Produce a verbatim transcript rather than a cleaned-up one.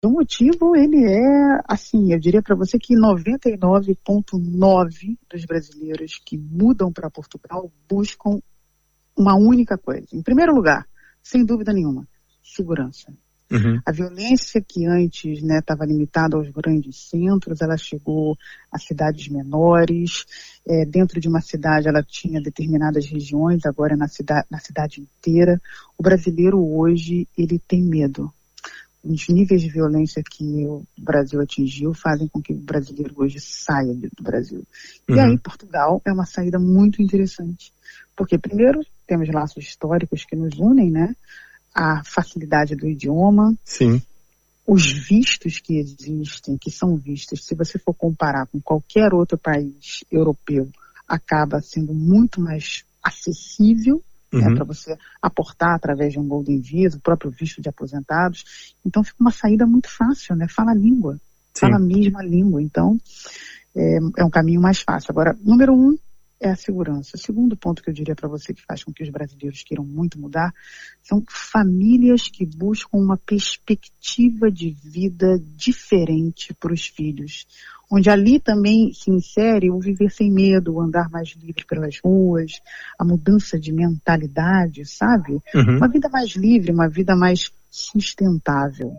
O motivo, ele é, assim, eu diria para você que noventa e nove vírgula nove dos brasileiros que mudam para Portugal buscam uma única coisa. Em primeiro lugar, sem dúvida nenhuma, segurança. Uhum. A violência que antes estava, né, limitada aos grandes centros, ela chegou a cidades menores. É, dentro de uma cidade ela tinha determinadas regiões, agora na, cida- na cidade inteira. O brasileiro hoje, ele tem medo. Os níveis de violência que o Brasil atingiu fazem com que o brasileiro hoje saia do Brasil. E Uhum. aí Portugal é uma saída muito interessante. Porque, primeiro, temos laços históricos que nos unem, né? A facilidade do idioma, Sim. os vistos que existem, que são vistos, se você for comparar com qualquer outro país europeu, acaba sendo muito mais acessível, Uhum. né, para você aportar através de um Golden Visa, o próprio visto de aposentados. Então fica uma saída muito fácil, né? Fala a língua, Sim. fala a mesma língua. Então é, é um caminho mais fácil. Agora, número um é a segurança. O segundo ponto que eu diria para você que faz com que os brasileiros queiram muito mudar são famílias que buscam uma perspectiva de vida diferente para os filhos, onde ali também se insere o viver sem medo, o andar mais livre pelas ruas, a mudança de mentalidade, sabe? Uhum. Uma vida mais livre, uma vida mais sustentável.